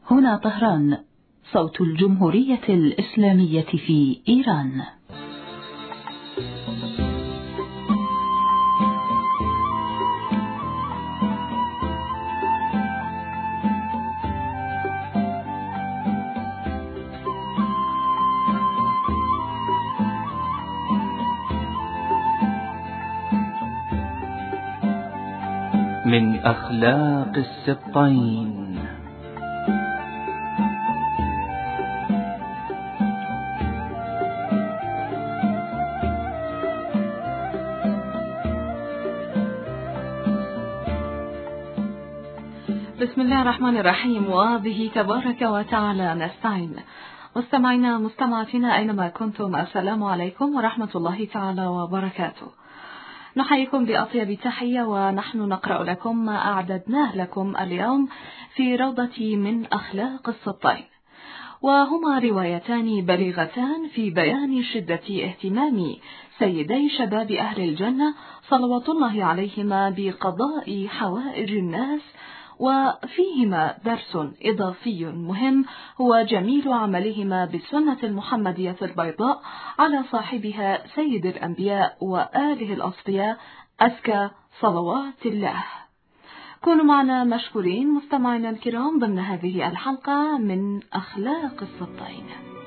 هنا طهران، صوت الجمهورية الإسلامية في إيران. من أخلاق السبطين. بسم الله الرحمن الرحيم، وبه تبارك وتعالى نستعين. مستمعينا مستمعاتنا أينما كنتم، السلام عليكم ورحمة الله تعالى وبركاته. نحييكم بأطيب تحية، ونحن نقرأ لكم ما أعددناه لكم اليوم في روضة من أخلاق السبطين، وهما روايتان بليغتان في بيان شدة اهتمام سيدي شباب أهل الجنة صلوات الله عليهما بقضاء حوائج الناس، وفيهما درس إضافي مهم هو جميل عملهما بالسنة المحمدية البيضاء على صاحبها سيد الأنبياء وآله الأصفياء أزكى صلوات الله. كونوا معنا مشكورين مستمعينا الكرام ضمن هذه الحلقة من أخلاق السبطين.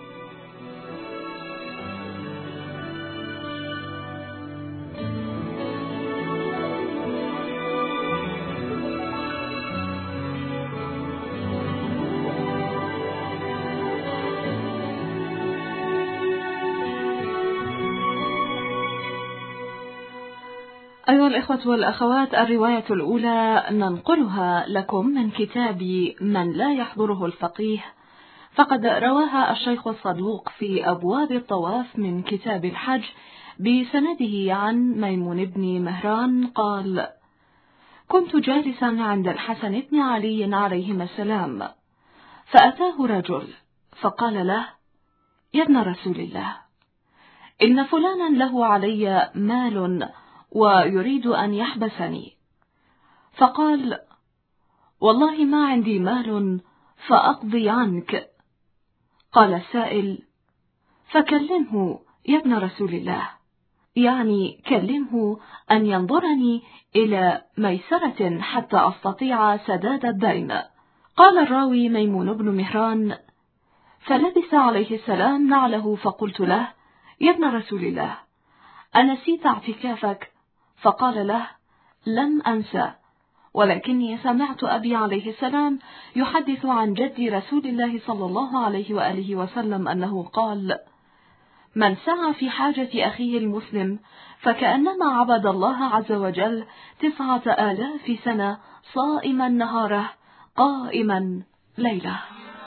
أيها الإخوة والأخوات، الرواية الأولى ننقلها لكم من كتاب من لا يحضره الفقيه، فقد رواها الشيخ الصدوق في أبواب الطواف من كتاب الحج بسنده عن ميمون بن مهران قال: كنت جالسا عند الحسن بن علي عليهما السلام، فأتاه رجل فقال له: يا ابن رسول الله، إن فلانا له علي مال ويريد أن يحبسني. فقال: والله ما عندي مال فأقضي عنك. قال السائل: فكلمه يا ابن رسول الله، يعني كلمه أن ينظرني إلى ميسرة حتى أستطيع سداد الدين. قال الراوي ميمون بن مهران: فلبس عليه السلام نعله، فقلت له: يا ابن رسول الله، أنسيت اعتكافك؟ فقال له: لم أنسى، ولكني سمعت أبي عليه السلام يحدث عن جد رسول الله صلى الله عليه وآله وسلم أنه قال: من سعى في حاجة أخيه المسلم فكأنما عبد الله عز وجل 9,000 سنة صائما نهاره قائما ليله.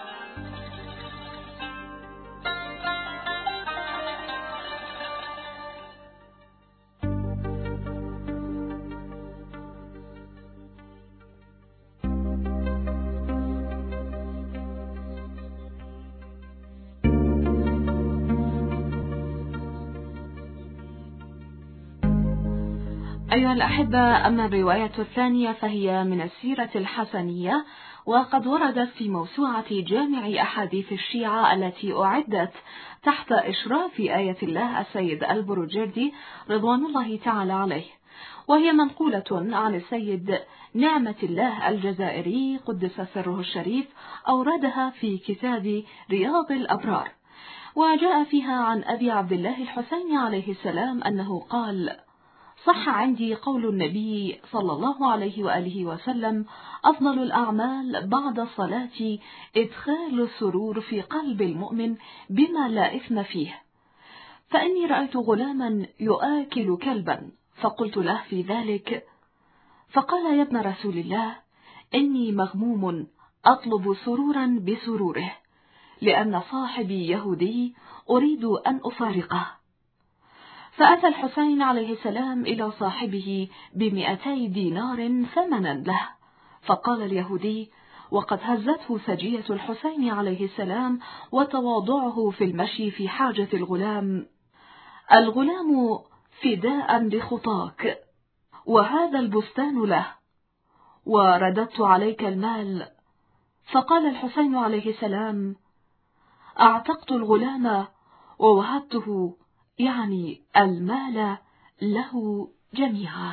أيها الأحبة، أما الرواية الثانية فهي من السيرة الحسنية، وقد وردت في موسوعة جامع أحاديث الشيعة التي أعدت تحت إشراف آية الله السيد البروجردي رضوان الله تعالى عليه، وهي منقولة عن السيد نعمة الله الجزائري قدس سره الشريف، أوردها في كتاب رياض الأبرار، وجاء فيها عن أبي عبد الله الحسين عليه السلام أنه قال: صح عندي قول النبي صلى الله عليه وآله وسلم: أفضل الأعمال بعد الصلاة إدخال السرور في قلب المؤمن بما لا إثم فيه. فإني رأيت غلاما يؤكل كلبا، فقلت له في ذلك، فقال: يا ابن رسول الله، إني مغموم أطلب سرورا بسروره، لأن صاحبي يهودي أريد أن أفارقه. فأتى الحسين عليه السلام إلى صاحبه ب200 دينار ثمنا له، فقال اليهودي، وقد هزته سجية الحسين عليه السلام وتواضعه في المشي في حاجة الغلام: الغلام فداء لخطاك، وهذا البستان له، ورددت عليك المال. فقال الحسين عليه السلام: أعتقت الغلام ووهبته، يعني المال، له جميعا.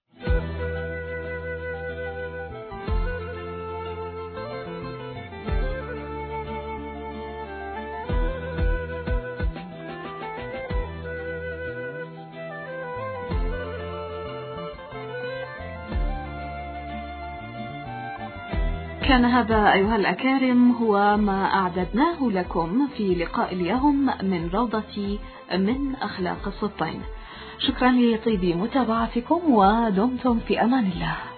كان هذا أيها الأكارم هو ما أعددناه لكم في لقاء اليوم من روضة من أخلاق السبطين. شكرا لطيب متابعتكم، ودمتم في أمان الله.